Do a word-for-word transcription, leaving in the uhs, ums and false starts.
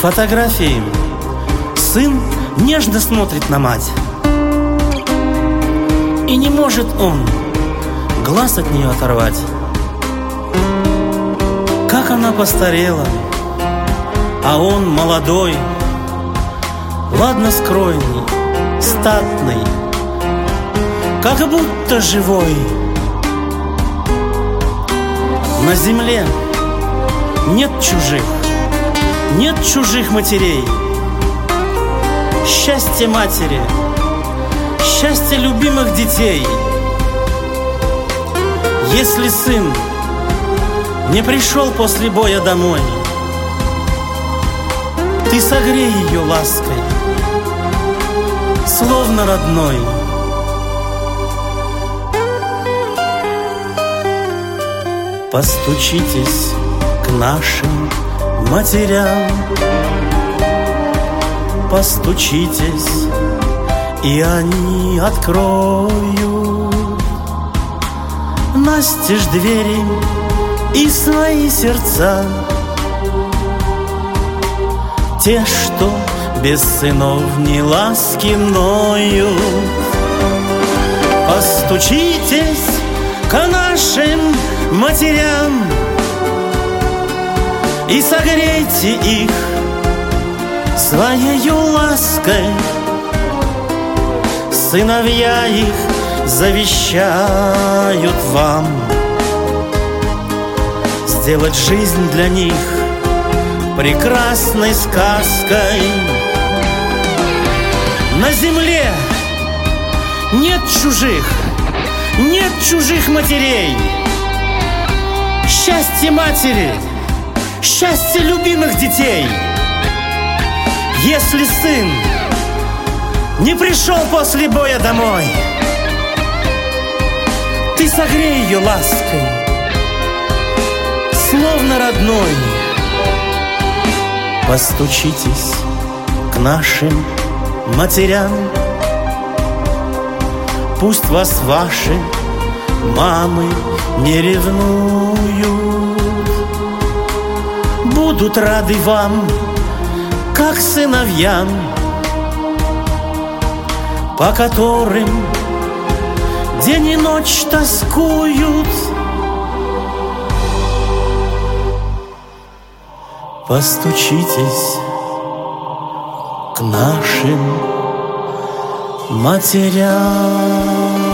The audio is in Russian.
фотографии сын нежно смотрит на мать, и не может он глаз от нее оторвать. Как она постарела, а он молодой, ладно скроенный, статный, как будто живой. На земле нет чужих, нет чужих матерей. Счастье матери, счастье любимых детей. Если сын не пришел после боя домой, ты согрей ее лаской, словно родной. Постучитесь к нашим матерям, постучитесь, и они откроют настежь двери и свои сердца. Те, что без сынов ни ласки ноют. Постучитесь к нашим матерям и согрейте их своею лаской. Сыновья их завещают вам сделать жизнь для них прекрасной сказкой. На земле нет чужих, нет чужих матерей. Счастье матери, счастье любимых детей. Если сын не пришел после боя домой, ты согрей ее лаской, словно родной. Постучитесь к нашим матерям, пусть вас ваши мамы не ревнуют, будут рады вам, как сыновьям, по которым день и ночь тоскуют. Постучитесь к нашим матерям.